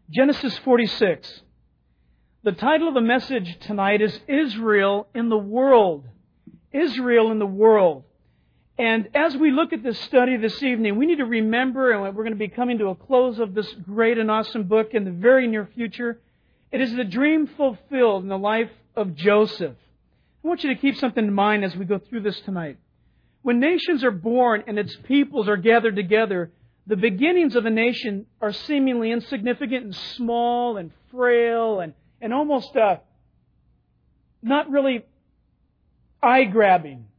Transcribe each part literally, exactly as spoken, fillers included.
Genesis forty-six. The title of the message tonight is Israel in the World. Israel in the World. And as we look at this study this evening, we need to remember, and we're going to be coming to a close of this great and awesome book in the very near future, it is the dream fulfilled in the life of Joseph. I want you to keep something in mind as we go through this tonight. When nations are born and its peoples are gathered together, the beginnings of a nation are seemingly insignificant and small and frail and, and almost uh, not really eye-grabbing.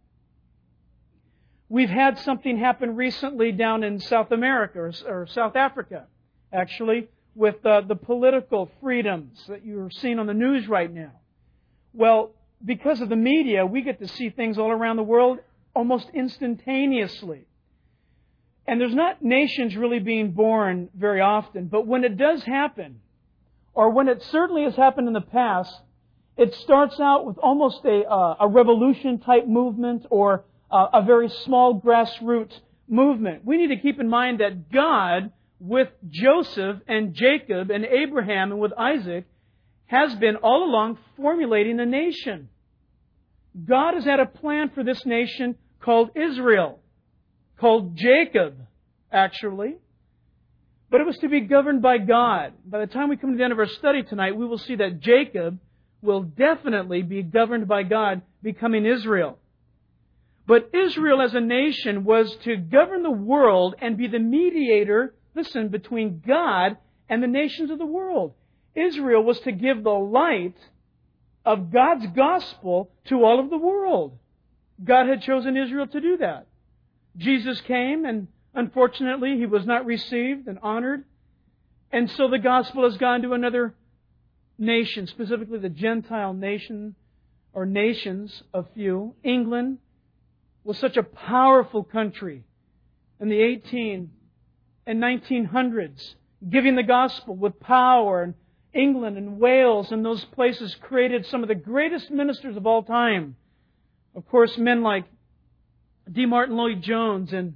We've had something happen recently down in South America, or, or South Africa, actually, with uh, the political freedoms that you're seeing on the news right now. Well, because of the media, we get to see things all around the world almost instantaneously. And there's not nations really being born very often, but when it does happen, or when it certainly has happened in the past, it starts out with almost a, uh, a revolution-type movement or uh, a very small grassroots movement. We need to keep in mind that God, with Joseph and Jacob and Abraham and with Isaac, has been all along formulating a nation. God has had a plan for this nation called Israel, called Jacob, actually. But it was to be governed by God. By the time we come to the end of our study tonight, we will see that Jacob will definitely be governed by God, becoming Israel. But Israel as a nation was to govern the world and be the mediator, listen, between God and the nations of the world. Israel was to give the light of God's gospel to all of the world. God had chosen Israel to do that. Jesus came, and unfortunately, He was not received and honored. And so the gospel has gone to another nation, specifically the Gentile nation, or nations of few. England was such a powerful country in the eighteen and nineteen hundreds, giving the gospel with power. And England and Wales and those places created some of the greatest ministers of all time. Of course, men like D. Martin Lloyd-Jones and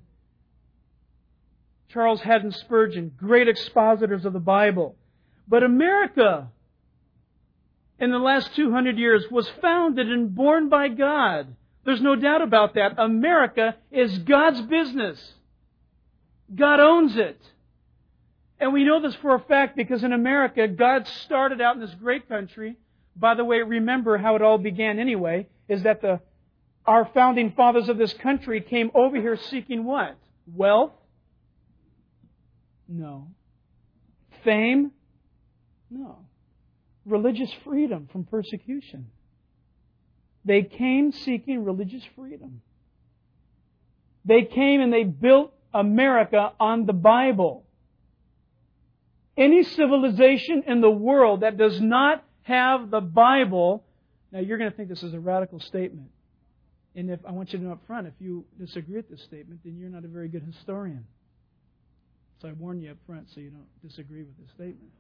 Charles Haddon Spurgeon, great expositors of the Bible. But America, in the last two hundred years, was founded and born by God. There's no doubt about that. America is God's business. God owns it. And we know this for a fact because in America, God started out in this great country. By the way, remember how it all began anyway, is that the our founding fathers of this country came over here seeking what? Wealth? No. Fame? No. Religious freedom from persecution. They came seeking religious freedom. They came and they built America on the Bible. Any civilization in the world that does not have the Bible, now you're going to think this is a radical statement. And if I want you to know up front, if you disagree with this statement, then you're not a very good historian. So I warn you up front so you don't disagree with this statement.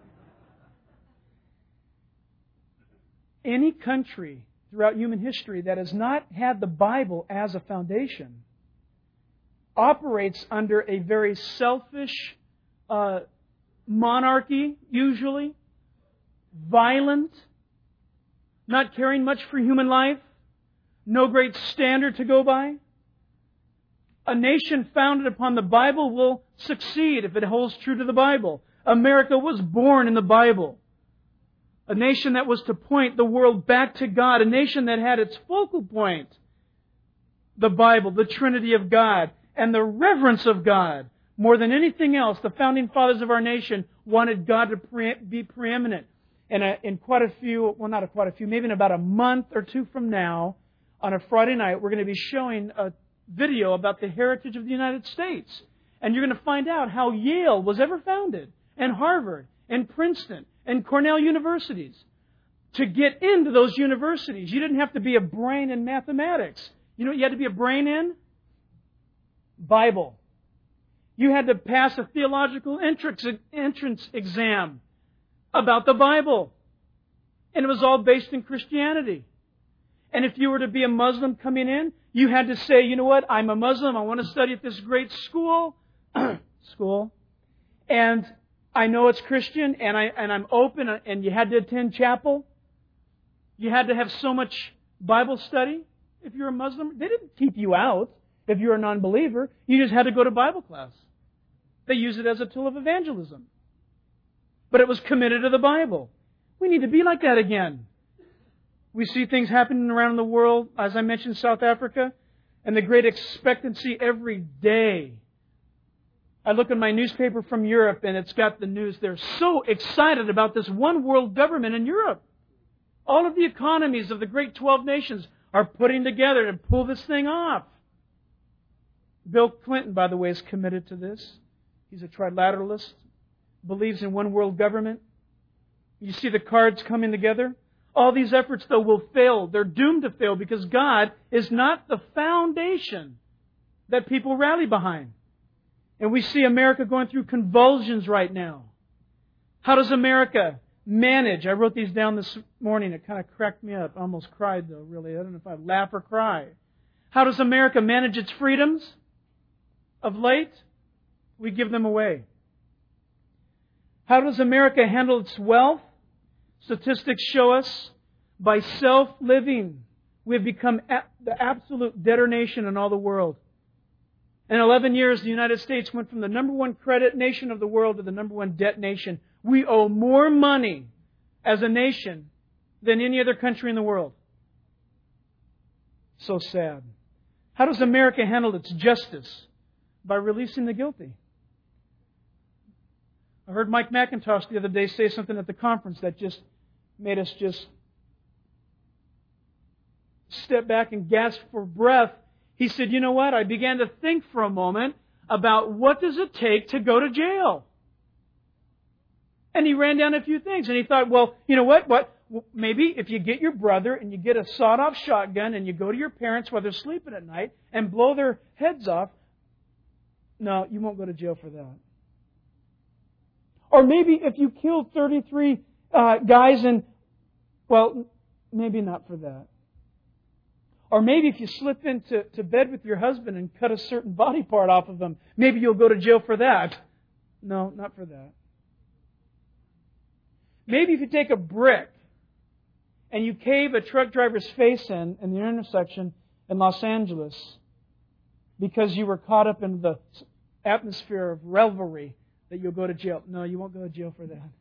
Any country throughout human history that has not had the Bible as a foundation operates under a very selfish uh, monarchy, usually, violent, not caring much for human life, no great standard to go by. A nation founded upon the Bible will succeed if it holds true to the Bible. America was born in the Bible. A nation that was to point the world back to God. A nation that had its focal point, the Bible, the Trinity of God, and the reverence of God. More than anything else, the founding fathers of our nation wanted God to pre- be preeminent. And uh, in quite a few, well not a quite a few, maybe in about a month or two from now, on a Friday night, we're going to be showing a video about the heritage of the United States. And you're going to find out how Yale was ever founded, and Harvard, and Princeton, and Cornell universities. To get into those universities, you didn't have to be a brain in mathematics. You know what you had to be a brain in? Bible. You had to pass a theological entrance, entrance exam about the Bible. And it was all based in Christianity. And if you were to be a Muslim coming in, you had to say, you know what, I'm a Muslim, I want to study at this great school, school, and I know it's Christian, and, I, and I'm open, and you had to attend chapel. You had to have so much Bible study if you're a Muslim. They didn't keep you out if you're a non-believer. You just had to go to Bible class. They use it as a tool of evangelism. But it was committed to the Bible. We need to be like that again. We see things happening around the world, as I mentioned, South Africa, and the great expectancy every day. I look at my newspaper from Europe, and it's got the news. They're so excited about this one world government in Europe. All of the economies of the great twelve nations are putting together to pull this thing off. Bill Clinton, by the way, is committed to this. He's a trilateralist, believes in one world government. You see the cards coming together. All these efforts, though, will fail. They're doomed to fail because God is not the foundation that people rally behind. And we see America going through convulsions right now. How does America manage? I wrote these down this morning. It kind of cracked me up. I almost cried, though, really. I don't know if I laugh or cry. How does America manage its freedoms? Of late, we give them away. How does America handle its wealth? Statistics show us by self-living, we have become the absolute debtor nation in all the world. In eleven years, the United States went from the number one credit nation of the world to the number one debt nation. We owe more money as a nation than any other country in the world. So sad. How does America handle its justice? By releasing the guilty. I heard Mike McIntosh the other day say something at the conference that just made us just step back and gasp for breath. He said, you know what? I began to think for a moment about what does it take to go to jail. And he ran down a few things. And he thought, well, you know what? What? Maybe if you get your brother and you get a sawed-off shotgun and you go to your parents while they're sleeping at night and blow their heads off, no, you won't go to jail for that. Or maybe if you killed thirty-three uh, guys and, well, maybe not for that. Or maybe if you slip into to bed with your husband and cut a certain body part off of them, maybe you'll go to jail for that. No, not for that. Maybe if you take a brick and you cave a truck driver's face in in the intersection in Los Angeles because you were caught up in the atmosphere of revelry, that you'll go to jail. No, you won't go to jail for that.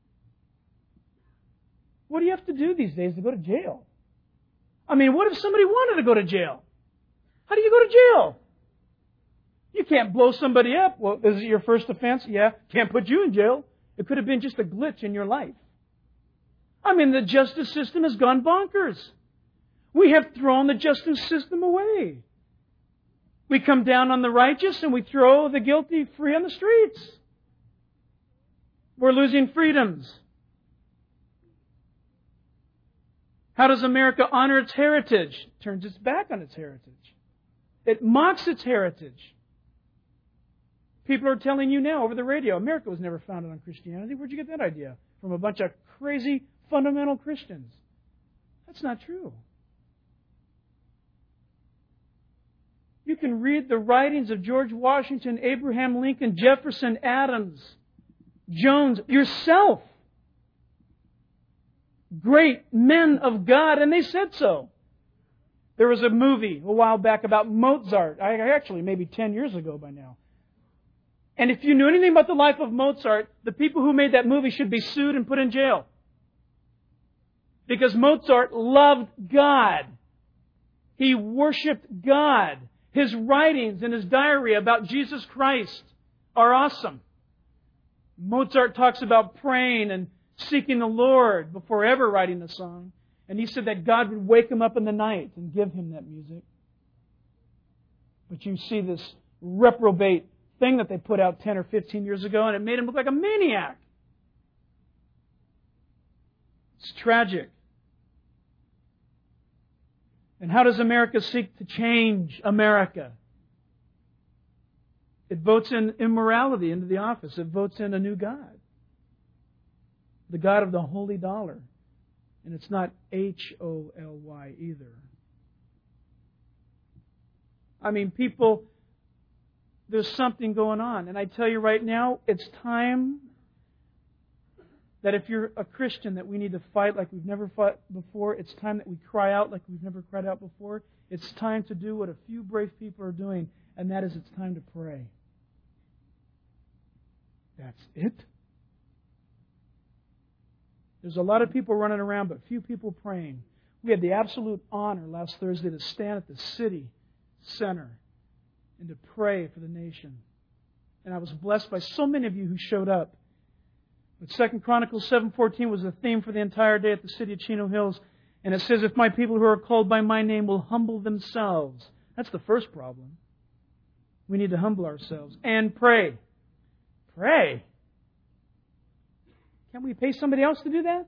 What do you have to do these days to go to jail? I mean, what if somebody wanted to go to jail? How do you go to jail? You can't blow somebody up. Well, is it your first offense? Yeah. Can't put you in jail. It could have been just a glitch in your life. I mean, the justice system has gone bonkers. We have thrown the justice system away. We come down on the righteous and we throw the guilty free on the streets. We're losing freedoms. How does America honor its heritage? It turns its back on its heritage. It mocks its heritage. People are telling you now over the radio, America was never founded on Christianity. Where'd you get that idea? From a bunch of crazy fundamental Christians. That's not true. You can read the writings of George Washington, Abraham Lincoln, Jefferson, Adams, Jones, yourself. Great men of God, and they said so. There was a movie a while back about Mozart. I actually, maybe ten years ago by now. And if you knew anything about the life of Mozart, the people who made that movie should be sued and put in jail. Because Mozart loved God. He worshipped God. His writings in his diary about Jesus Christ are awesome. Mozart talks about praying and seeking the Lord before ever writing a song. And he said that God would wake him up in the night and give him that music. But you see this reprobate thing that they put out ten or fifteen years ago, and it made him look like a maniac. It's tragic. And how does America seek to change America? It votes in immorality into the office. It votes in a new God. The God of the holy dollar. And it's not H O L Y either. I mean, people, there's something going on. And I tell you right now, it's time that if you're a Christian, that we need to fight like we've never fought before. It's time that we cry out like we've never cried out before. It's time to do what a few brave people are doing, and that is it's time to pray. That's it. There's a lot of people running around, but few people praying. We had the absolute honor last Thursday to stand at the city center and to pray for the nation. And I was blessed by so many of you who showed up. But Second Chronicles seven fourteen was the theme for the entire day at the city of Chino Hills. And it says, if my people who are called by my name will humble themselves. That's the first problem. We need to humble ourselves and pray. Pray. Can't we pay somebody else to do that?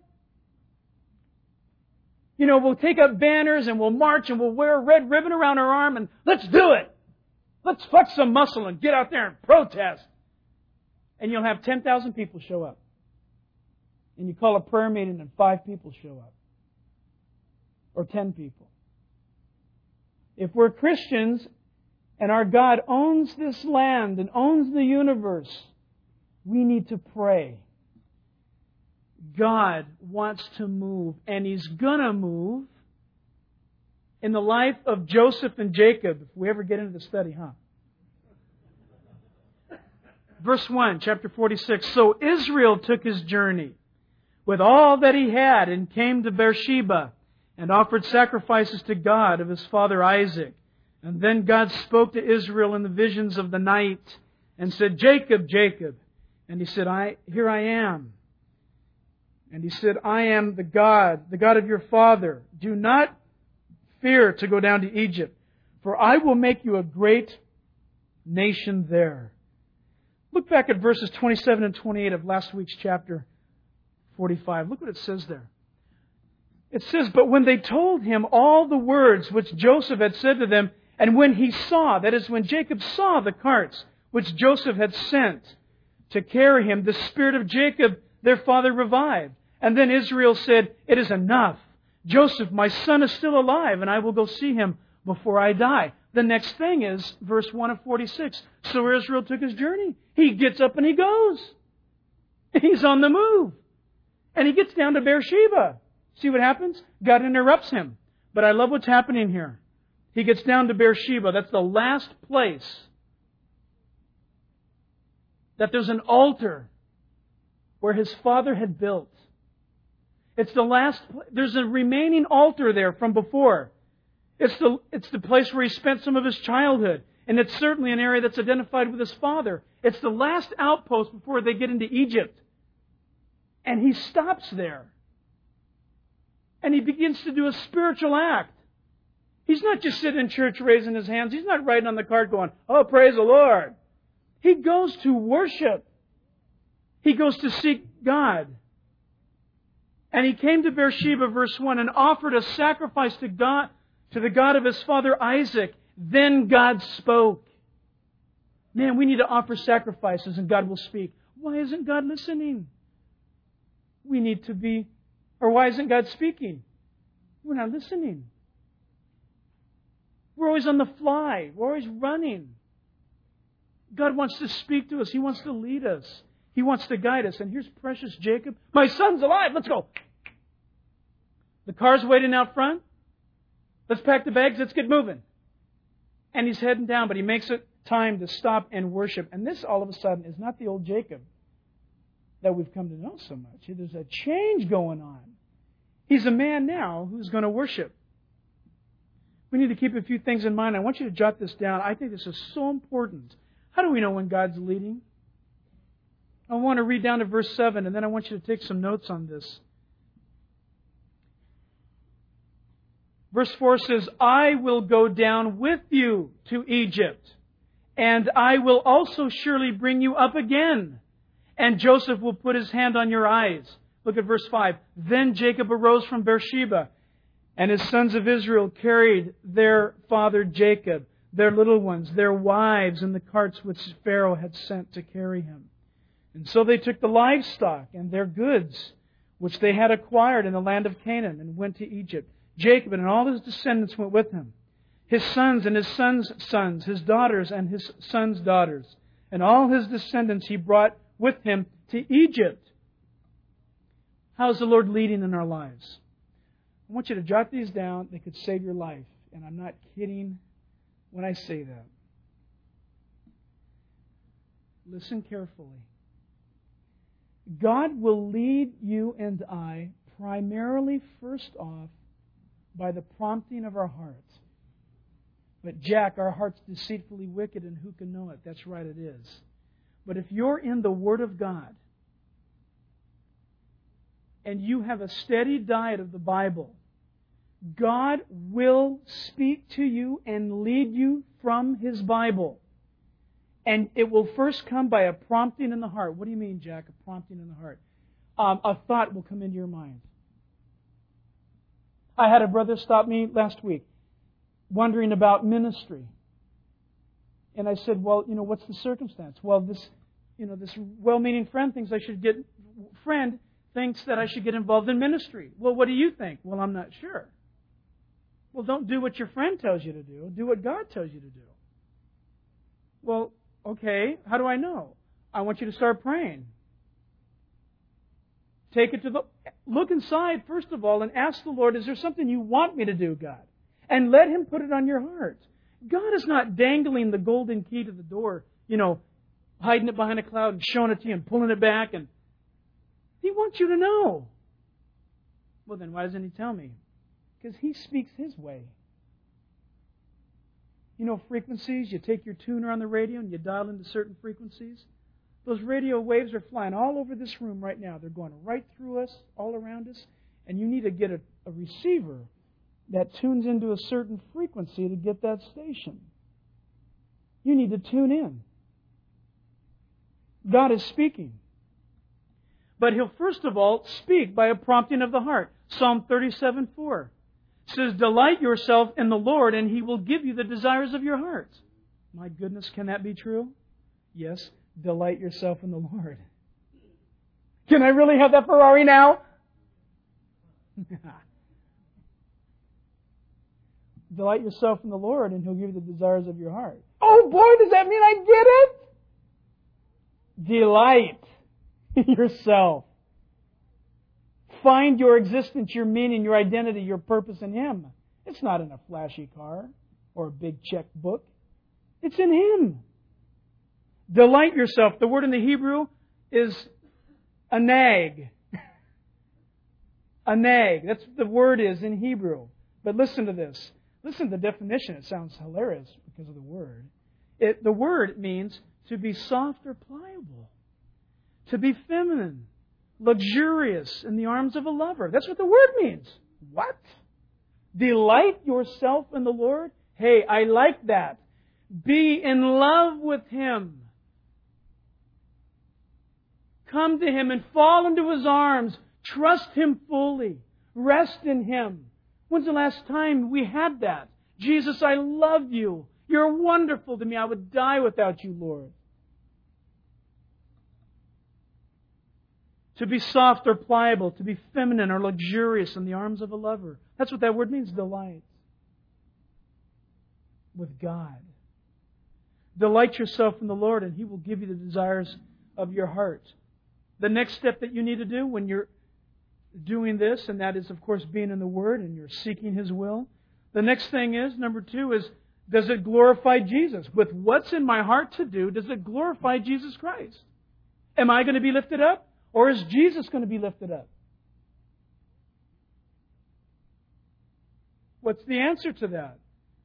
You know, we'll take up banners and we'll march and we'll wear a red ribbon around our arm and let's do it. Let's flex some muscle and get out there and protest. And you'll have ten thousand people show up. And you call a prayer meeting and five people show up. Or ten people. If we're Christians and our God owns this land and owns the universe, we need to pray. God wants to move, and He's going to move in the life of Joseph and Jacob, if we ever get into the study, huh? Verse one, chapter forty-six. So Israel took his journey with all that he had and came to Beersheba and offered sacrifices to God of his father Isaac. And then God spoke to Israel in the visions of the night and said, Jacob, Jacob. And he said, I here I am. And he said, I am the God, the God of your father. Do not fear to go down to Egypt, for I will make you a great nation there. Look back at verses twenty-seven and twenty-eight of last week's chapter forty-five. Look what it says there. It says, but when they told him all the words which Joseph had said to them, and when he saw, that is, when Jacob saw the carts which Joseph had sent to carry him, the spirit of Jacob, their father, revived. And then Israel said, it is enough. Joseph, my son, is still alive, and I will go see him before I die. The next thing is verse one of forty-six. So Israel took his journey. He gets up and he goes. He's on the move. And he gets down to Beersheba. See what happens? God interrupts him. But I love what's happening here. He gets down to Beersheba. That's the last place that there's an altar where his father had built. It's the last, there's a remaining altar there from before. It's the, it's the place where he spent some of his childhood. And it's certainly an area that's identified with his father. It's the last outpost before they get into Egypt. And he stops there. And he begins to do a spiritual act. He's not just sitting in church raising his hands. He's not writing on the card going, oh, praise the Lord. He goes to worship. He goes to seek God. And he came to Beersheba, verse one, and offered a sacrifice to God, to the God of his father Isaac. Then God spoke. Man, we need to offer sacrifices and God will speak. Why isn't God listening? We need to be, or why isn't God speaking? We're not listening. We're always on the fly. We're always running. God wants to speak to us. He wants to lead us. He wants to guide us. And here's precious Jacob. My son's alive. Let's go. The car's waiting out front. Let's pack the bags. Let's get moving. And he's heading down, but he makes it time to stop and worship. And this, all of a sudden, is not the old Jacob that we've come to know so much. There's a change going on. He's a man now who's going to worship. We need to keep a few things in mind. I want you to jot this down. I think this is so important. How do we know when God's leading? I want to read down to verse seven, and then I want you to take some notes on this. Verse four says, I will go down with you to Egypt, and I will also surely bring you up again. And Joseph will put his hand on your eyes. Look at verse five. Then Jacob arose from Beersheba, and his sons of Israel carried their father Jacob, their little ones, their wives, in the carts which Pharaoh had sent to carry him. And so they took the livestock and their goods, which they had acquired in the land of Canaan, and went to Egypt. Jacob and all his descendants went with him. His sons and his sons' sons, his daughters and his sons' daughters, and all his descendants he brought with him to Egypt. How is the Lord leading in our lives? I want you to jot these down. They could save your life. And I'm not kidding when I say that. Listen carefully. God will lead you and I primarily, first off, by the prompting of our hearts. But Jack, our heart's deceitfully wicked, and who can know it? That's right, it is. But if you're in the Word of God, and you have a steady diet of the Bible, God will speak to you and lead you from His Bible. And it will first come by a prompting in the heart. What do you mean, Jack, a prompting in the heart? Um, a thought will come into your mind. I had a brother stop me last week, wondering about ministry. And I said, well, you know, what's the circumstance? Well, this, you know, this well-meaning friend thinks I should get, friend thinks that I should get involved in ministry. Well, what do you think? Well, I'm not sure. Well, don't do what your friend tells you to do. Do what God tells you to do. Well, okay, how do I know? I want you to start praying. Take it to the... Look inside, first of all, and ask the Lord, is there something you want me to do, God? And let Him put it on your heart. God is not dangling the golden key to the door, you know, hiding it behind a cloud and showing it to you and pulling it back. And He wants you to know. Well, then why doesn't He tell me? Because He speaks His way. You know, frequencies, you take your tuner on the radio and you dial into certain frequencies. Those radio waves are flying all over this room right now. They're going right through us, all around us. And you need to get a, a receiver that tunes into a certain frequency to get that station. You need to tune in. God is speaking. But He'll first of all speak by a prompting of the heart. Psalm thirty-seven four says, delight yourself in the Lord and He will give you the desires of your heart. My goodness, can that be true? Yes. Delight yourself in the Lord. Can I really have that Ferrari now? Delight yourself in the Lord and He'll give you the desires of your heart. Oh boy, does that mean I get it? Delight yourself. Find your existence, your meaning, your identity, your purpose in Him. It's not in a flashy car or a big checkbook. It's in Him. Delight yourself. The word in the Hebrew is anag. Anag. That's what the word is in Hebrew. But listen to this. Listen to the definition. It sounds hilarious because of the word. It, the word means to be soft or pliable. To be feminine. Luxurious in the arms of a lover. That's what the word means. What? Delight yourself in the Lord? Hey, I like that. Be in love with Him. Come to Him and fall into His arms. Trust Him fully. Rest in Him. When's the last time we had that? Jesus, I love You. You're wonderful to me. I would die without You, Lord. To be soft or pliable, to be feminine or luxurious in the arms of a lover. That's what that word means, delight. With God. Delight yourself in the Lord and He will give you the desires of your heart. The next step that you need to do when you're doing this, and that is, of course, being in the Word and you're seeking His will. The next thing is, number two, is does it glorify Jesus? With what's in my heart to do, does it glorify Jesus Christ? Am I going to be lifted up? Or is Jesus going to be lifted up? What's the answer to that?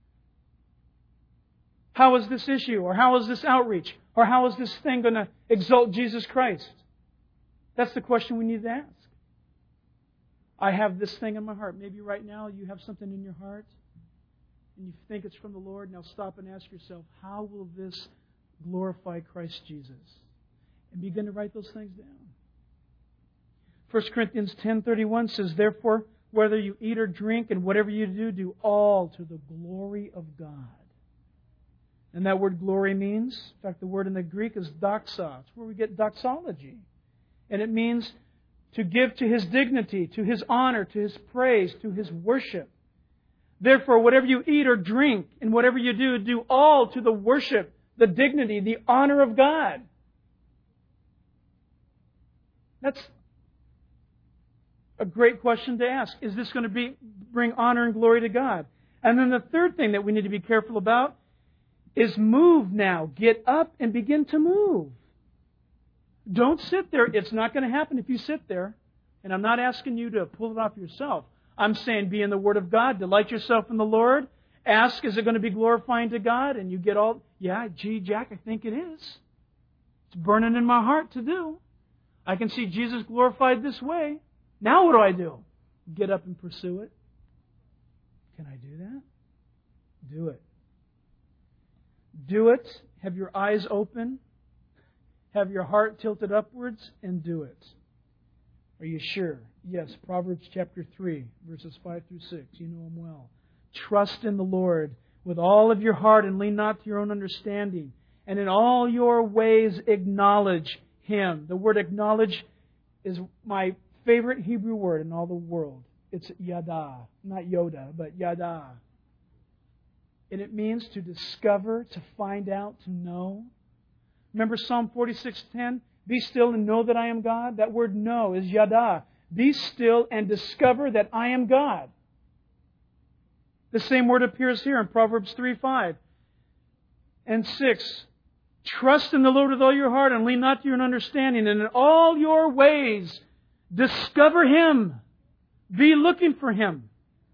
How is this issue? Or how is this outreach? Or how is this thing going to exalt Jesus Christ? That's the question we need to ask. I have this thing in my heart. Maybe right now you have something in your heart and you think it's from the Lord. Now stop and ask yourself, how will this glorify Christ Jesus? And begin to write those things down. First Corinthians ten thirty-one says, therefore, whether you eat or drink and whatever you do, do all to the glory of God. And that word glory means, in fact, the word in the Greek is doxa. It's where we get doxology. And it means to give to His dignity, to His honor, to His praise, to His worship. Therefore, whatever you eat or drink and whatever you do, do all to the worship, the dignity, the honor of God. That's a great question to ask. Is this going to be bring honor and glory to God? And then the third thing that we need to be careful about is move now. Get up and begin to move. Don't sit there. It's not going to happen if you sit there. And I'm not asking you to pull it off yourself. I'm saying be in the Word of God. Delight yourself in the Lord. Ask, is it going to be glorifying to God? And you get all, yeah, gee, Jack, I think it is. It's burning in my heart to do. I can see Jesus glorified this way. Now what do I do? Get up and pursue it. Can I do that? Do it. Do it. Have your eyes open. Have your heart tilted upwards and do it. Are you sure? Yes, Proverbs chapter three, verses five through six. You know them well. Trust in the Lord with all of your heart and lean not to your own understanding. And in all your ways acknowledge Him. The word acknowledge is my favorite Hebrew word in all the world. It's yada. Not Yoda, but yada. And it means to discover, to find out, to know. Remember Psalm forty-six ten? Be still and know that I am God. That word know is yada. Be still and discover that I am God. The same word appears here in Proverbs three five and six. Trust in the Lord with all your heart and lean not to your own understanding. And in all your ways, discover Him. Be looking for Him.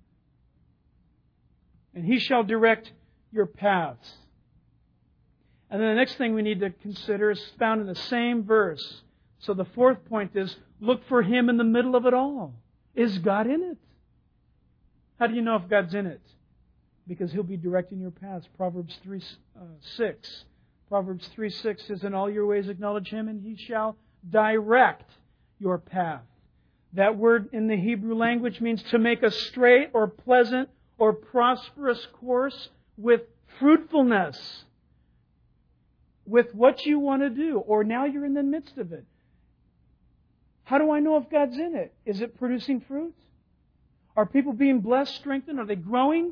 And He shall direct your paths. And then the next thing we need to consider is found in the same verse. So the fourth point is, look for Him in the middle of it all. Is God in it? How do you know if God's in it? Because He'll be directing your paths. Proverbs three six. Proverbs three six says, in all your ways acknowledge Him, and He shall direct your path. That word in the Hebrew language means to make a straight or pleasant or prosperous course with fruitfulness. With what you want to do, or now you're in the midst of it. How do I know if God's in it? Is it producing fruit? Are people being blessed, strengthened? Are they growing?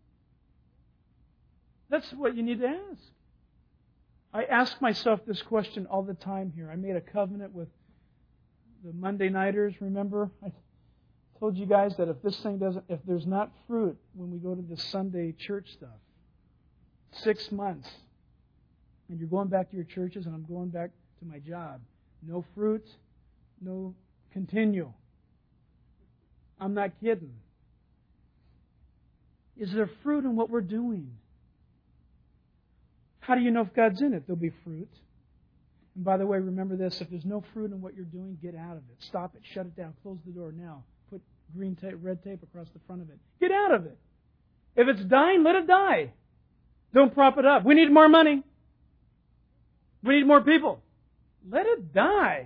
That's what you need to ask. I ask myself this question all the time here. I made a covenant with the Monday Nighters, remember? I told you guys that if this thing doesn't, if there's not fruit when we go to the Sunday church stuff, six months, and you're going back to your churches, and I'm going back to my job. No fruit, no continue. I'm not kidding. Is there fruit in what we're doing? How do you know if God's in it? There'll be fruit. And by the way, remember this. If there's no fruit in what you're doing, get out of it. Stop it. Shut it down. Close the door now. Put green tape, red tape across the front of it. Get out of it. If it's dying, let it die. Don't prop it up. We need more money. We need more people. Let it die.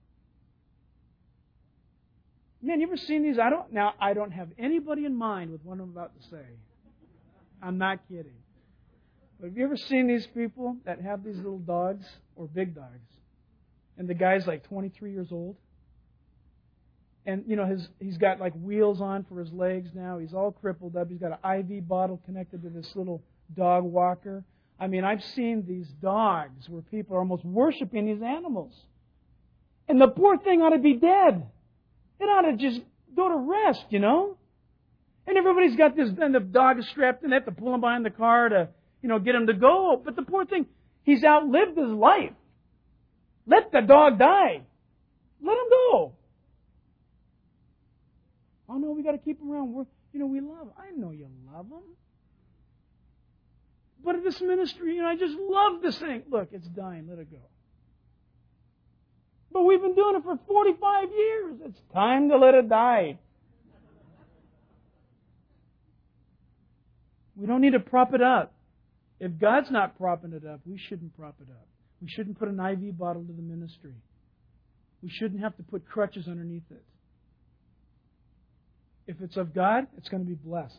Man, you ever seen these? I don't. Now, I don't have anybody in mind with what I'm about to say. I'm not kidding. But have you ever seen these people that have these little dogs or big dogs? And the guy's like twenty-three years old. And, you know, his he's got like wheels on for his legs now. He's all crippled up. He's got an I V bottle connected to this little dog walker. I mean, I've seen these dogs where people are almost worshiping these animals. And the poor thing ought to be dead. It ought to just go to rest, you know? And everybody's got this, and the dog is strapped in. They have to pull him behind the car to, you know, get him to go. But the poor thing, he's outlived his life. Let the dog die. Let him go. Oh, no, we got to keep him around. We're, you know, we love him. I know you love him. But in this ministry, you know, I just love this thing. Look, it's dying. Let it go. But we've been doing it for forty-five years. It's time to let it die. We don't need to prop it up. If God's not propping it up, we shouldn't prop it up. We shouldn't put an I V bottle to the ministry. We shouldn't have to put crutches underneath it. If it's of God, it's going to be blessed.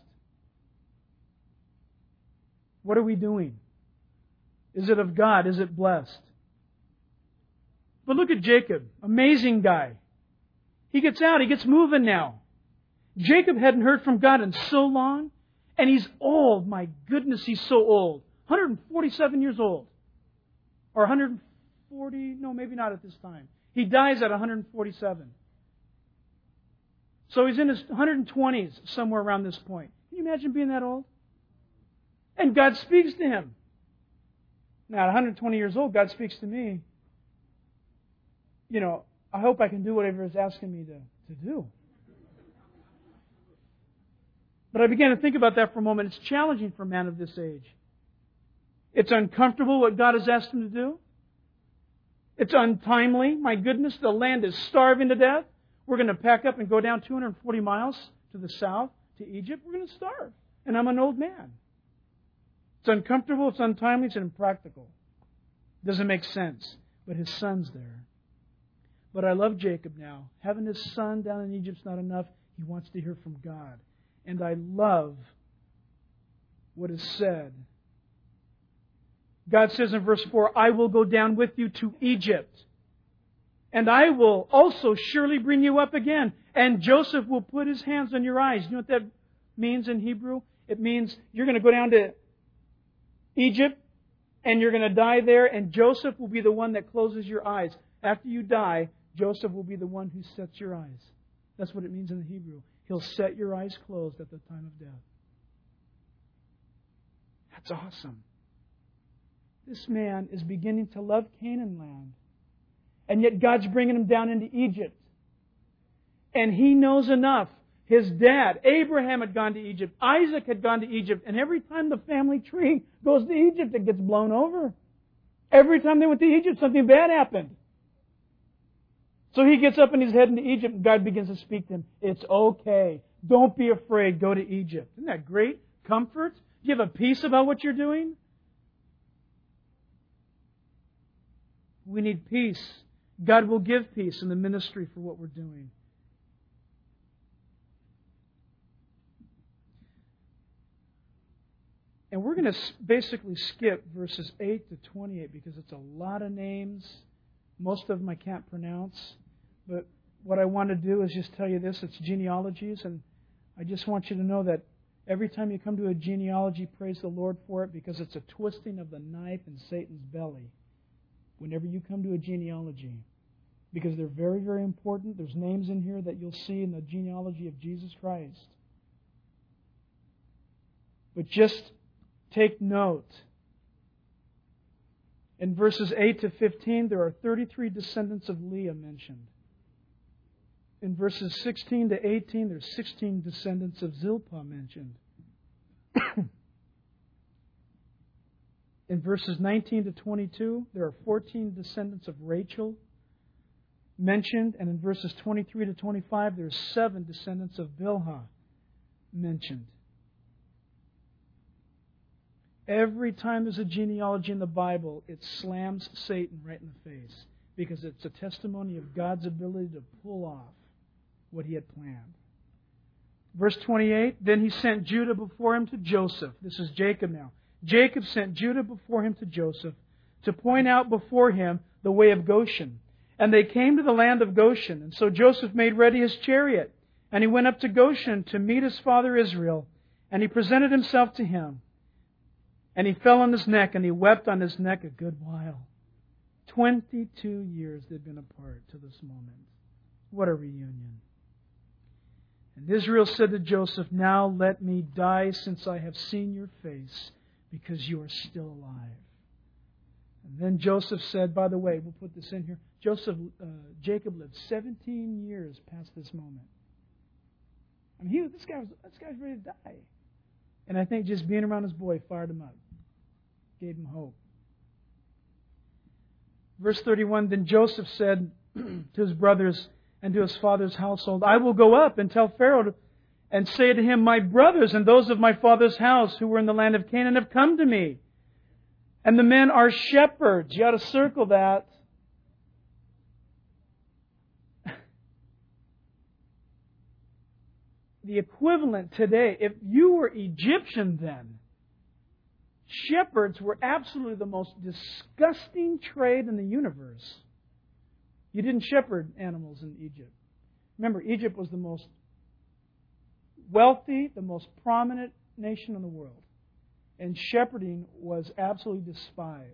What are we doing? Is it of God? Is it blessed? But look at Jacob. Amazing guy. He gets out. He gets moving now. Jacob hadn't heard from God in so long. And he's old. My goodness, he's so old. one hundred forty-seven years old. Or one hundred forty, no, maybe not at this time. He dies at one hundred forty-seven. So he's in his one hundred twenties, somewhere around this point. Can you imagine being that old? And God speaks to him. Now, at one hundred twenty years old, God speaks to me. You know, I hope I can do whatever He's asking me to, to do. But I began to think about that for a moment. It's challenging for a man of this age. It's uncomfortable what God has asked him to do. It's untimely. My goodness, the land is starving to death. We're going to pack up and go down two hundred forty miles to the south, to Egypt. We're going to starve. And I'm an old man. It's uncomfortable, it's untimely, it's impractical. It doesn't make sense. But his son's there. But I love Jacob now. Having his son down in Egypt's not enough. He wants to hear from God. And I love what is said. God says in verse four, I will go down with you to Egypt. And I will also surely bring you up again. And Joseph will put his hands on your eyes. You know what that means in Hebrew? It means you're going to go down to Egypt and you're going to die there. And Joseph will be the one that closes your eyes. After you die, Joseph will be the one who sets your eyes. That's what it means in the Hebrew. He'll set your eyes closed at the time of death. That's awesome. This man is beginning to love Canaan land. And yet God's bringing him down into Egypt. And he knows enough. His dad, Abraham, had gone to Egypt. Isaac had gone to Egypt. And every time the family tree goes to Egypt, it gets blown over. Every time they went to Egypt, something bad happened. So he gets up and he's heading to Egypt, and God begins to speak to him. It's okay. Don't be afraid. Go to Egypt. Isn't that great? Comfort? Do you have a peace about what you're doing? We need peace. God will give peace in the ministry for what we're doing. And we're going to basically skip verses eight to twenty-eight because it's a lot of names. Most of them I can't pronounce. But what I want to do is just tell you this. It's genealogies. And I just want you to know that every time you come to a genealogy, praise the Lord for it, because it's a twisting of the knife in Satan's belly. Whenever you come to a genealogy. Because they're very, very important. There's names in here that you'll see in the genealogy of Jesus Christ. But just take note. In verses eight to fifteen, there are thirty-three descendants of Leah mentioned. In verses sixteen to eighteen, there's sixteen descendants of Zilpah mentioned. In verses nineteen to twenty-two, there are fourteen descendants of Rachel mentioned. And in verses twenty-three to twenty-five, there's seven descendants of Bilhah mentioned. Every time there's a genealogy in the Bible, it slams Satan right in the face. Because it's a testimony of God's ability to pull off what He had planned. Verse twenty-eight, then He sent Judah before Him to Joseph. This is Jacob now. Jacob sent Judah before him to Joseph to point out before him the way of Goshen. And they came to the land of Goshen. And so Joseph made ready his chariot. And he went up to Goshen to meet his father Israel. And he presented himself to him. And he fell on his neck, and he wept on his neck a good while. Twenty-two years they'd been apart to this moment. What a reunion. And Israel said to Joseph, now let me die since I have seen your face, because you are still alive. And then Joseph said, by the way, we'll put this in here. Joseph, uh, Jacob lived seventeen years past this moment. I mean, he, this guy was, this guy's ready to die. And I think just being around his boy fired him up, gave him hope. Verse thirty-one, then Joseph said to his brothers and to his father's household, I will go up and tell Pharaoh to, and say to him, my brothers and those of my father's house who were in the land of Canaan have come to me. And the men are shepherds. You ought to circle that. The equivalent today, if you were Egyptian then, shepherds were absolutely the most disgusting trade in the universe. You didn't shepherd animals in Egypt. Remember, Egypt was the most wealthy, the most prominent nation in the world. And shepherding was absolutely despised.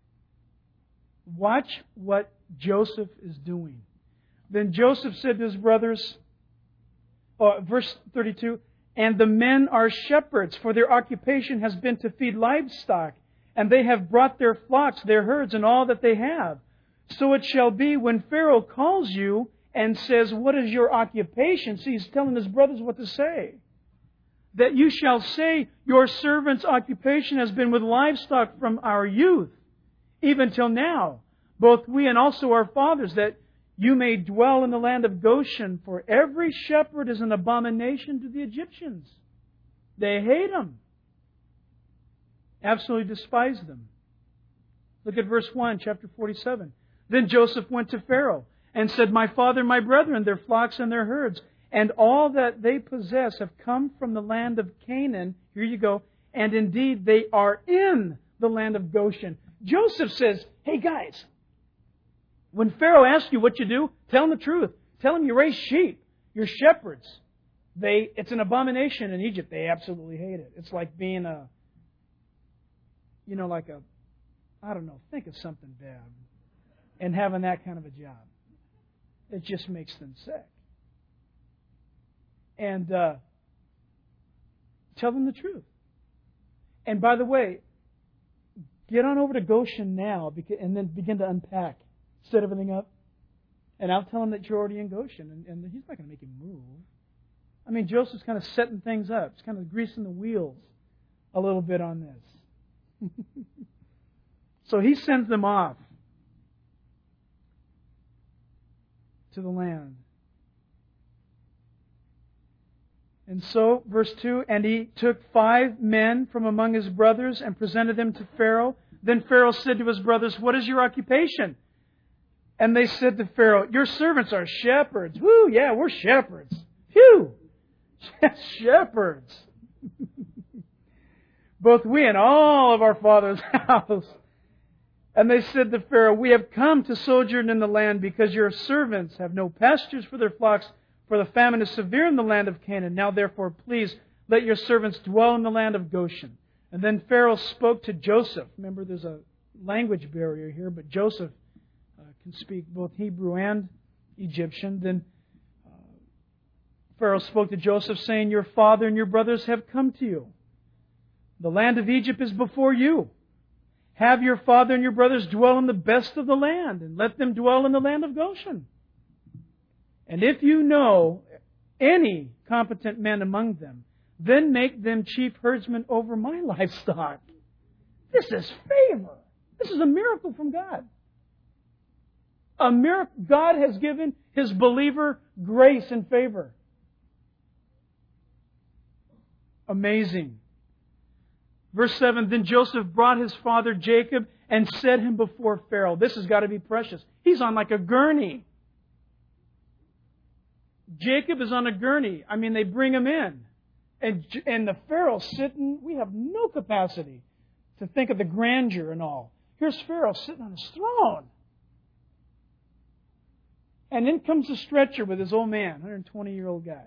Watch what Joseph is doing. Then Joseph said to his brothers, Oh, verse thirty-two, and the men are shepherds, for their occupation has been to feed livestock, and they have brought their flocks, their herds, and all that they have. So it shall be when Pharaoh calls you and says, what is your occupation? See, he's telling his brothers what to say. That you shall say, your servant's occupation has been with livestock from our youth, even till now, both we and also our fathers, that you may dwell in the land of Goshen, for every shepherd is an abomination to the Egyptians. They hate them. Absolutely despise them. Look at verse one, chapter forty-seven. Then Joseph went to Pharaoh and said, my father and my brethren, their flocks and their herds, and all that they possess have come from the land of Canaan. Here you go. And indeed, they are in the land of Goshen. Joseph says, hey guys, when Pharaoh asks you what you do, tell him the truth. Tell him you raise sheep. You're shepherds. They, it's an abomination in Egypt. They absolutely hate it. It's like being a, you know, like a, I don't know, think of something bad and having that kind of a job. It just makes them sick. And uh, tell them the truth. And by the way, get on over to Goshen now and then begin to unpack. Set everything up. And I'll tell him that you're already in Goshen. And, and he's not going to make him move. I mean, Joseph's kind of setting things up. He's kind of greasing the wheels a little bit on this. So he sends them off to the land. And so, verse two, and he took five men from among his brothers and presented them to Pharaoh. Then Pharaoh said to his brothers, what is your occupation? And they said to Pharaoh, your servants are shepherds. Woo, yeah, we're shepherds. Phew! Shepherds. Both we and all of our father's house. And they said to Pharaoh, we have come to sojourn in the land because your servants have no pastures for their flocks, for the famine is severe in the land of Canaan. Now therefore, please, let your servants dwell in the land of Goshen. And then Pharaoh spoke to Joseph. Remember, there's a language barrier here, but Joseph uh, can speak both Hebrew and Egyptian. Then uh, Pharaoh spoke to Joseph, saying, your father and your brothers have come to you. The land of Egypt is before you. Have your father and your brothers dwell in the best of the land, and let them dwell in the land of Goshen. And if you know any competent men among them, then make them chief herdsmen over my livestock. This is favor. This is a miracle from God. A miracle. God has given His believer grace and favor. Amazing. Verse seven, then Joseph brought his father Jacob and set him before Pharaoh. This has got to be precious. He's on like a gurney. Jacob is on a gurney. I mean, they bring him in. And, and the Pharaoh sitting, we have no capacity to think of the grandeur and all. Here's Pharaoh sitting on his throne. And in comes the stretcher with his old man, one hundred twenty-year-old guy.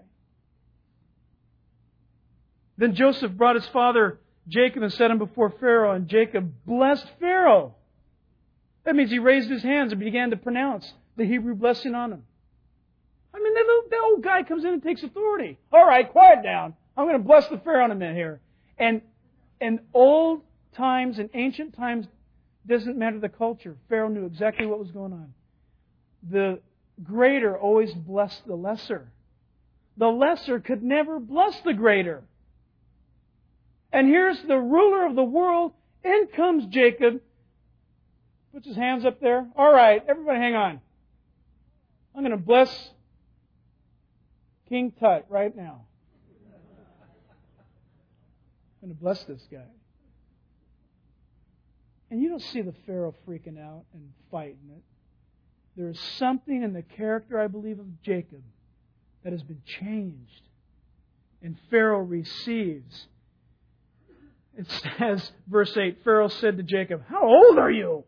Then Joseph brought his father Jacob and set him before Pharaoh, and Jacob blessed Pharaoh. That means he raised his hands and began to pronounce the Hebrew blessing on him. I mean, the old guy comes in and takes authority. All right, quiet down. I'm going to bless the Pharaoh in a minute here. And in old times, in ancient times, doesn't matter the culture. Pharaoh knew exactly what was going on. The greater always blessed the lesser. The lesser could never bless the greater. And here's the ruler of the world. In comes Jacob. Puts his hands up there. All right, everybody hang on. I'm going to bless King Tut right now. I'm going to bless this guy. And you don't see the Pharaoh freaking out and fighting it. There is something in the character, I believe, of Jacob that has been changed. And Pharaoh receives. It says, verse eight, Pharaoh said to Jacob, how old are you?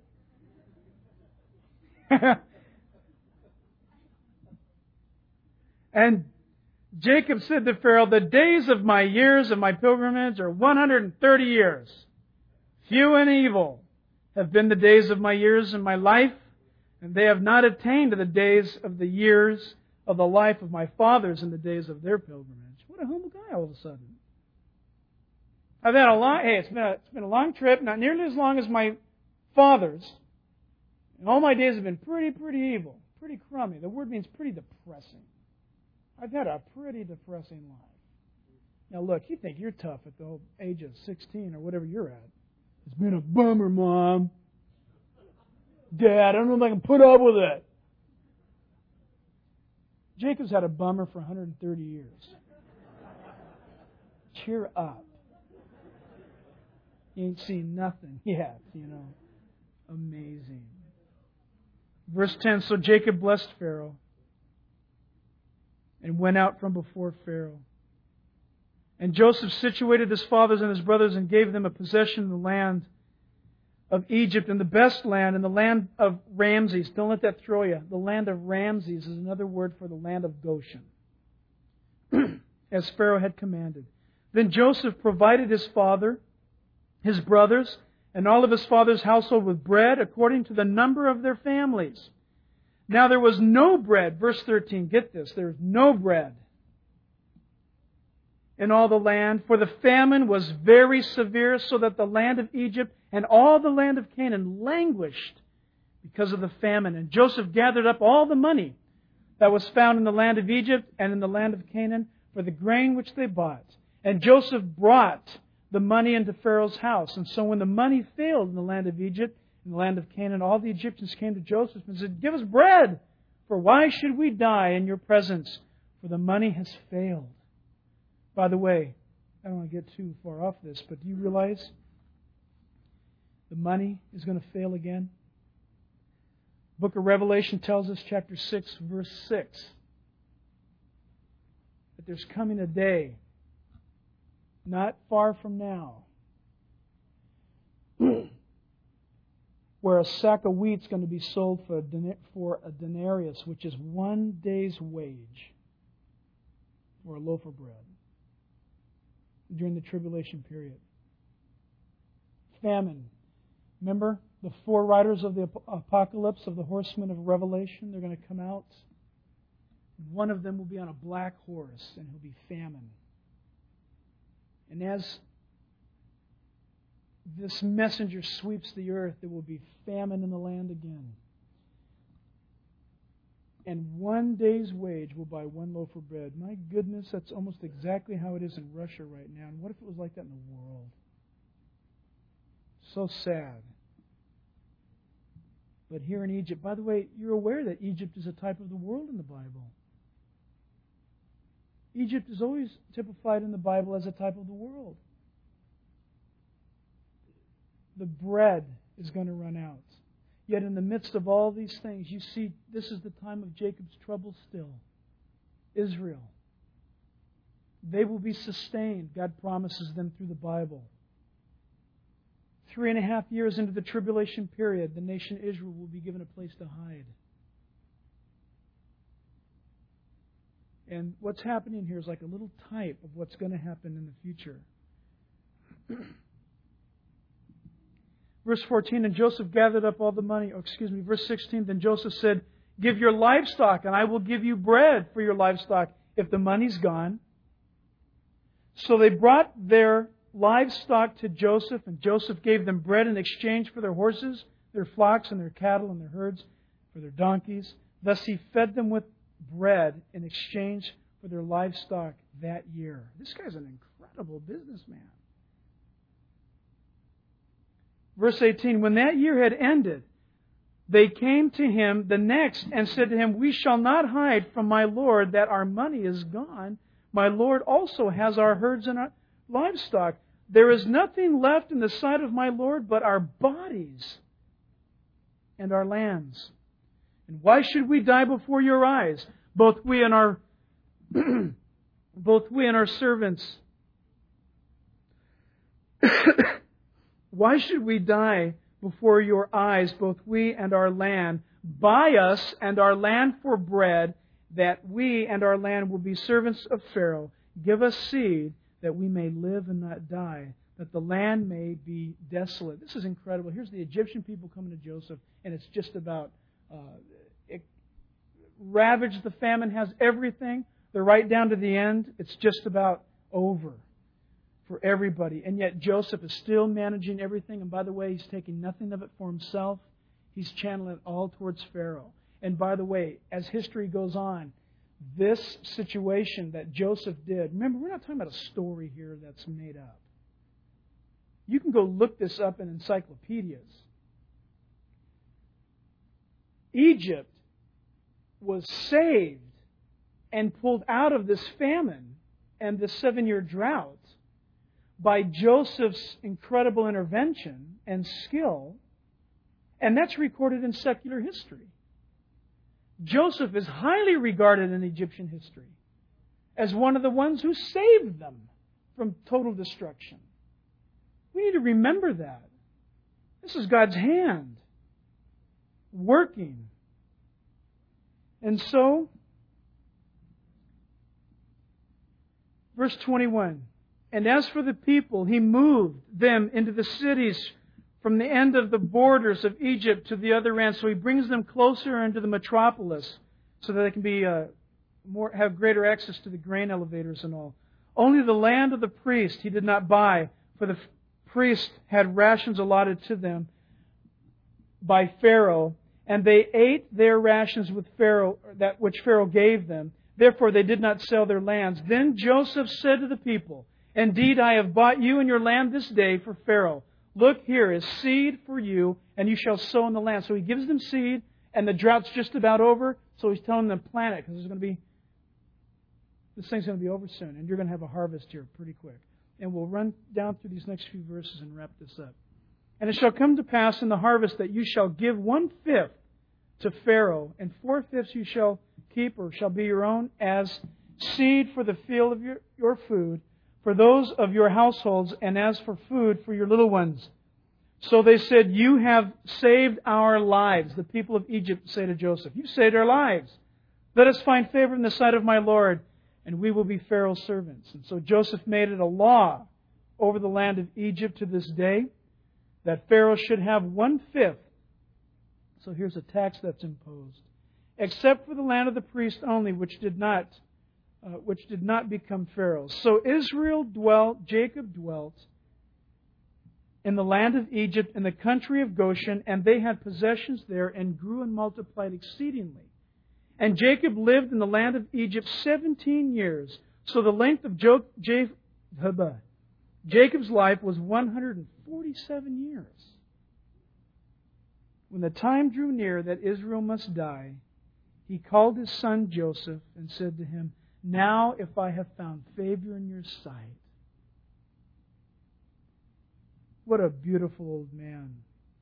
And Jacob said to Pharaoh, the days of my years of my pilgrimage are one hundred thirty years. Few and evil have been the days of my years in my life, and they have not attained to the days of the years of the life of my fathers in the days of their pilgrimage. What a humble guy all of a sudden. I've had a long, hey, it's been a, it's been a long trip, not nearly as long as my father's. And all my days have been pretty, pretty evil, pretty crummy. The word means pretty depressing. I've had a pretty depressing life. Now look, you think you're tough at the age of sixteen or whatever you're at. It's been a bummer, Mom. Dad, I don't know if I can put up with it. Jacob's had a bummer for one hundred thirty years. Cheer up. You ain't seen nothing yet, you know. Amazing. Verse ten, so Jacob blessed Pharaoh and went out from before Pharaoh. And Joseph situated his fathers and his brothers and gave them a possession in the land of Egypt and the best land and the land of Ramses. Don't let that throw you. The land of Ramses is another word for the land of Goshen, as Pharaoh had commanded. Then Joseph provided his father, his brothers, and all of his father's household with bread according to the number of their families. Now there was no bread. Verse thirteen, get this. There was no bread in all the land, for the famine was very severe, so that the land of Egypt and all the land of Canaan languished because of the famine. And Joseph gathered up all the money that was found in the land of Egypt and in the land of Canaan for the grain which they bought. And Joseph brought the money into Pharaoh's house. And so when the money failed in the land of Egypt, in the land of Canaan, all the Egyptians came to Joseph and said, give us bread, for why should we die in your presence? For the money has failed. By the way, I don't want to get too far off this, but do you realize the money is going to fail again? Book of Revelation tells us, chapter six, verse six, that there's coming a day, not far from now, where a sack of wheat is going to be sold for a, den- for a denarius, which is one day's wage for a loaf of bread during the tribulation period. Famine. Remember the four riders of the ap- apocalypse, of the horsemen of Revelation? They're going to come out. One of them will be on a black horse, and he'll be famine. And as this messenger sweeps the earth, there will be famine in the land again. And one day's wage will buy one loaf of bread. My goodness, that's almost exactly how it is in Russia right now. And what if it was like that in the world? So sad. But here in Egypt, by the way, you're aware that Egypt is a type of the world in the Bible. Egypt is always typified in the Bible as a type of the world. The bread is going to run out. Yet in the midst of all these things, you see, this is the time of Jacob's trouble still. Israel. They will be sustained. God promises them through the Bible. Three and a half years into the tribulation period, the nation Israel will be given a place to hide. And what's happening here is like a little type of what's going to happen in the future. Verse fourteen, and Joseph gathered up all the money. Oh, excuse me, verse sixteen, then Joseph said, give your livestock, and I will give you bread for your livestock if the money's gone. So they brought their livestock to Joseph, and Joseph gave them bread in exchange for their horses, their flocks, and their cattle, and their herds, for their donkeys. Thus he fed them with bread in exchange for their livestock that year. This guy's an incredible businessman. Verse eighteen, when that year had ended, they came to him the next and said to him, we shall not hide from my Lord that our money is gone. My Lord also has our herds and our livestock. There is nothing left in the sight of my Lord but our bodies and our lands. And why should we die before your eyes, both we and our both we and our servants? Why should we die before your eyes, both we and our land? Buy us and our land for bread, that we and our land will be servants of Pharaoh. Give us seed, that we may live and not die, that the land may be desolate. This is incredible. Here's the Egyptian people coming to Joseph, and it's just about uh, ravaged the famine, has everything. They're right down to the end. It's just about over for everybody. And yet Joseph is still managing everything. And by the way, he's taking nothing of it for himself. He's channeling it all towards Pharaoh. And by the way, as history goes on, this situation that Joseph did, remember, we're not talking about a story here that's made up. You can go look this up in encyclopedias. Egypt was saved and pulled out of this famine and this seven-year drought by Joseph's incredible intervention and skill, and that's recorded in secular history. Joseph is highly regarded in Egyptian history as one of the ones who saved them from total destruction. We need to remember that. This is God's hand working. And so, verse twenty-one, and as for the people, he moved them into the cities from the end of the borders of Egypt to the other end. So he brings them closer into the metropolis so that they can be uh, more have greater access to the grain elevators and all. Only the land of the priest he did not buy, for the priest had rations allotted to them by Pharaoh, and they ate their rations with Pharaoh, that which Pharaoh gave them. Therefore they did not sell their lands. Then Joseph said to the people, indeed, I have bought you and your land this day for Pharaoh. Look, here is seed for you, and you shall sow in the land. So he gives them seed, and the drought's just about over, so he's telling them to plant it, because there's going to be, this thing's going to be over soon, and you're going to have a harvest here pretty quick. And we'll run down through these next few verses and wrap this up. And it shall come to pass in the harvest that you shall give one-fifth to Pharaoh, and four-fifths you shall keep, or shall be your own, as seed for the field of your, your food, for those of your households, and as for food for your little ones. So they said, you have saved our lives. The people of Egypt say to Joseph, you saved our lives. Let us find favor in the sight of my Lord, and we will be Pharaoh's servants. And so Joseph made it a law over the land of Egypt to this day that Pharaoh should have one-fifth. So here's a tax that's imposed. Except for the land of the priest only, which did not Uh, which did not become Pharaoh's. So Israel dwelt, Jacob dwelt in the land of Egypt, in the country of Goshen, and they had possessions there and grew and multiplied exceedingly. And Jacob lived in the land of Egypt seventeen years. So the length of jo- J- Jacob's life was one hundred forty-seven years. When the time drew near that Israel must die, he called his son Joseph and said to him, now, if I have found favor in your sight. What a beautiful old man.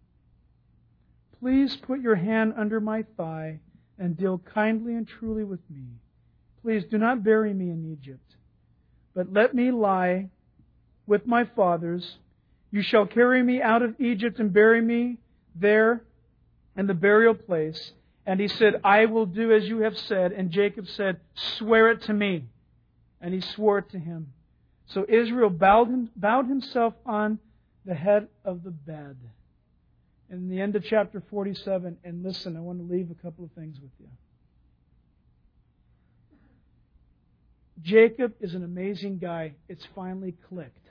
Please put your hand under my thigh and deal kindly and truly with me. Please do not bury me in Egypt, but let me lie with my fathers. You shall carry me out of Egypt and bury me there in the burial place. And he said, I will do as you have said. And Jacob said, swear it to me. And he swore it to him. So Israel bowed, him, bowed himself on the head of the bed. In the end of chapter forty-seven, and listen, I want to leave a couple of things with you. Jacob is an amazing guy. It's finally clicked.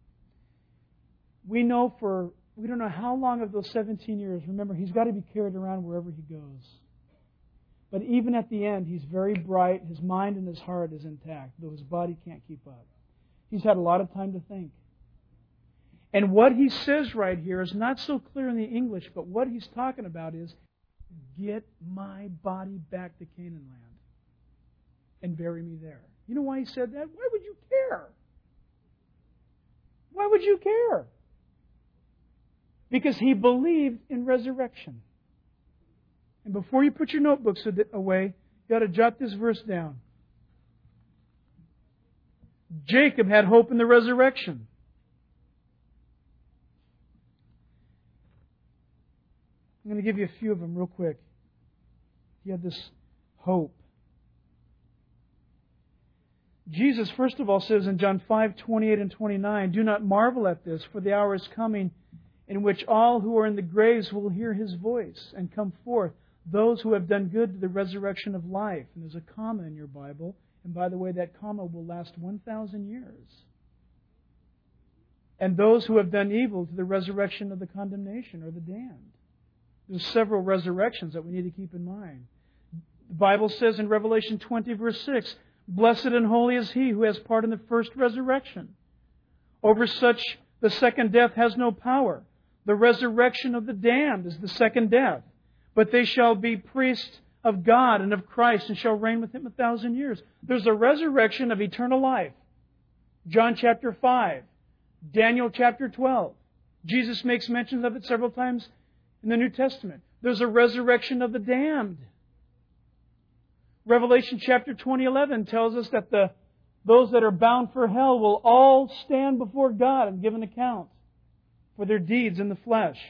We know for We don't know how long of those seventeen years. Remember, he's got to be carried around wherever he goes. But even at the end, he's very bright. His mind and his heart is intact, though his body can't keep up. He's had a lot of time to think. And what he says right here is not so clear in the English, but what he's talking about is, get my body back to Canaan land and bury me there. You know why he said that? Why would you care? Why would you care? Because he believed in resurrection. And before you put your notebooks away, you got to jot this verse down. Jacob had hope in the resurrection. I'm going to give you a few of them real quick. He had this hope. Jesus, first of all, says in John five, twenty-eight and twenty-nine, do not marvel at this, for the hour is coming in which all who are in the graves will hear His voice and come forth. those who have done good to the resurrection of life. And there's a comma in your Bible. And by the way, that comma will last one thousand years. And those who have done evil to the resurrection of the condemnation or the damned. There's several resurrections that we need to keep in mind. The Bible says in Revelation twenty, verse six, "Blessed and holy is he who has part in the first resurrection. Over such the second death has no power. The resurrection of the damned is the second death. But they shall be priests of God and of Christ and shall reign with Him a thousand years." There's a resurrection of eternal life. John chapter five. Daniel chapter twelve. Jesus makes mention of it several times in the New Testament. There's a resurrection of the damned. Revelation chapter twenty, eleven tells us that the those that are bound for hell will all stand before God and give an account for their deeds in the flesh.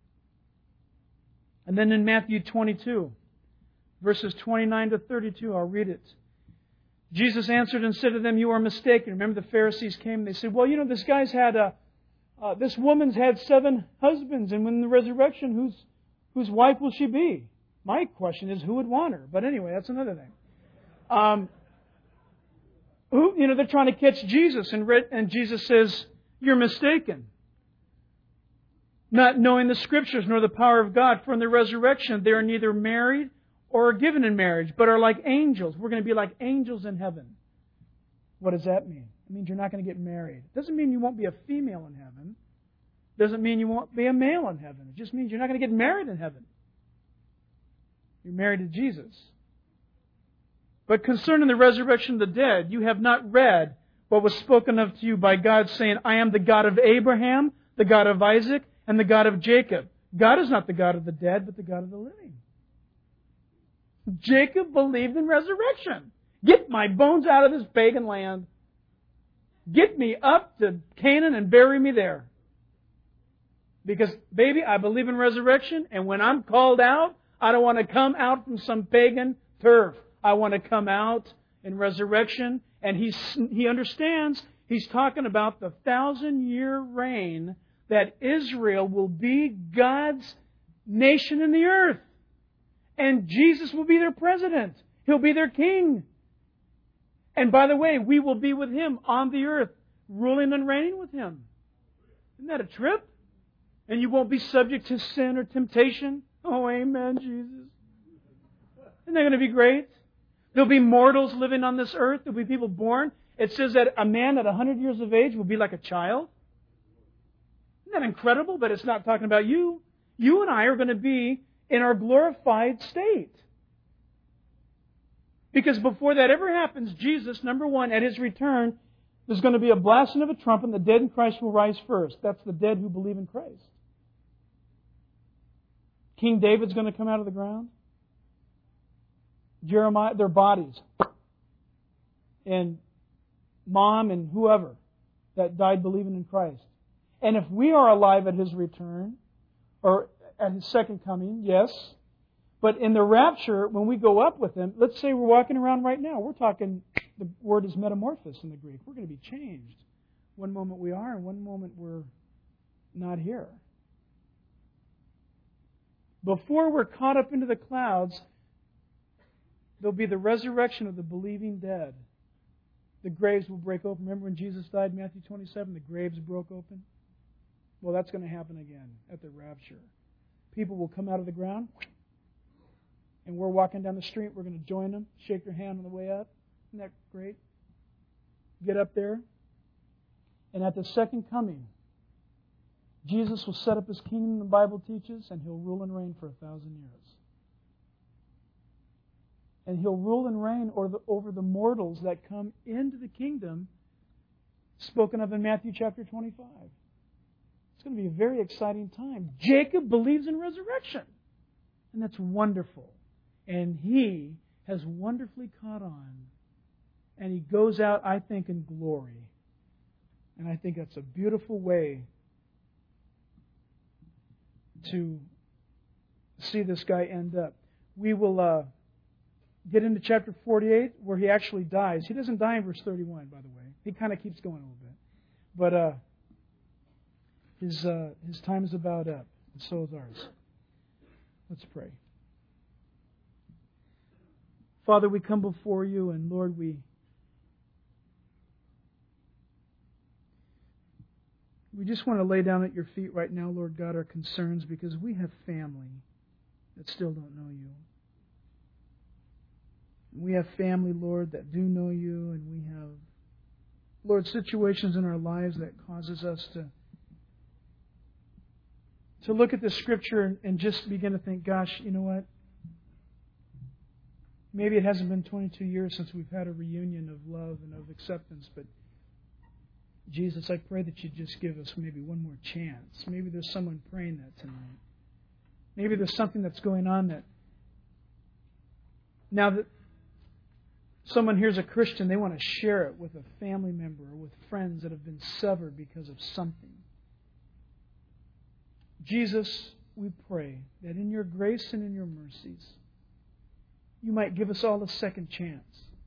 And then in Matthew twenty-two, verses twenty-nine to thirty-two, I'll read it. Jesus answered and said to them, "You are mistaken." Remember, the Pharisees came and they said, "Well, you know, this guy's had a, uh, this woman's had seven husbands, and when the resurrection, whose whose wife will she be?" My question is, who would want her? But anyway, that's another thing. Um, who, you know, they're trying to catch Jesus, and read, and Jesus says, "You're mistaken, not knowing the Scriptures nor the power of God. For in the resurrection they are neither married or are given in marriage, but are like angels." We're going to be like angels in heaven. What does that mean? It means you're not going to get married. It doesn't mean you won't be a female in heaven. It doesn't mean you won't be a male in heaven. It just means you're not going to get married in heaven. You're married to Jesus. But concerning the resurrection of the dead, you have not read what was spoken of to you by God, saying, "I am the God of Abraham, the God of Isaac, and the God of Jacob." God is not the God of the dead, but the God of the living. Jacob believed in resurrection. Get my bones out of this pagan land. Get me up to Canaan and bury me there. Because, baby, I believe in resurrection, and when I'm called out, I don't want to come out from some pagan turf. I want to come out in resurrection. And he's, he understands, he's talking about the thousand-year reign that Israel will be God's nation in the earth. And Jesus will be their president. He'll be their king. And by the way, we will be with Him on the earth, ruling and reigning with Him. Isn't that a trip? And you won't be subject to sin or temptation. Oh, amen, Jesus. Isn't that going to be great? There'll be mortals living on this earth. There'll be people born. It says that a man at one hundred years of age will be like a child. Isn't that incredible? But it's not talking about you. You and I are going to be in our glorified state. Because before that ever happens, Jesus, number one, at His return, there's going to be a blasting of a trumpet, and the dead in Christ will rise first. That's the dead who believe in Christ. King David's going to come out of the ground. Jeremiah, their bodies. And mom and whoever that died believing in Christ. And if we are alive at His return, or at His second coming, yes. But in the rapture, when we go up with Him, let's say we're walking around right now. We're talking, the word is metamorphosis in the Greek. We're going to be changed. One moment we are, and one moment we're not here. Before we're caught up into the clouds, there'll be the resurrection of the believing dead. The graves will break open. Remember when Jesus died, Matthew twenty-seven, the graves broke open? Well, that's going to happen again at the rapture. People will come out of the ground, and we're walking down the street. We're going to join them, shake their hand on the way up. Isn't that great? Get up there. And at the second coming, Jesus will set up His kingdom, the Bible teaches, and He'll rule and reign for a thousand years. And He'll rule and reign over the, over the mortals that come into the kingdom spoken of in Matthew chapter twenty-five. It's going to be a very exciting time. Jacob believes in resurrection. And that's wonderful. And he has wonderfully caught on. And he goes out, I think, in glory. And I think that's a beautiful way to see this guy end up. We will uh, get into chapter forty-eight, where he actually dies. He doesn't die in verse thirty-one, by the way. He kind of keeps going a little bit. But uh, his uh, his time is about up, and so is ours. Let's pray. Father, we come before you, and Lord, we we just want to lay down at your feet right now, Lord God, our concerns, because we have family that still don't know you. We have family, Lord, that do know you, and we have, Lord, situations in our lives that causes us to to look at the Scripture and, and just begin to think, gosh, you know what? Maybe it hasn't been twenty-two years since we've had a reunion of love and of acceptance, but Jesus, I pray that you just give us maybe one more chance. Maybe there's someone praying that tonight. Maybe there's something that's going on that now that someone here's a Christian, they want to share it with a family member or with friends that have been severed because of something. Jesus, we pray that in your grace and in your mercies, you might give us all a second chance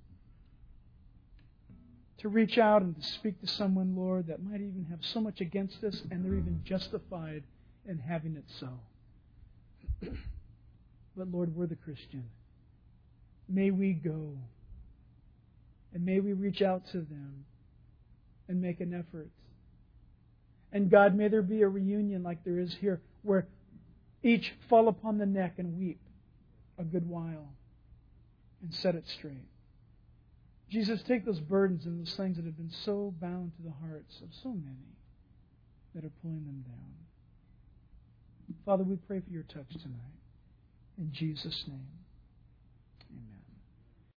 to reach out and to speak to someone, Lord, that might even have so much against us and they're even justified in having it so. But Lord, we're the Christian. May we go and may we reach out to them and make an effort. And God, may there be a reunion like there is here where each fall upon the neck and weep a good while and set it straight. Jesus, take those burdens and those things that have been so bound to the hearts of so many that are pulling them down. Father, we pray for your touch tonight. In Jesus' name.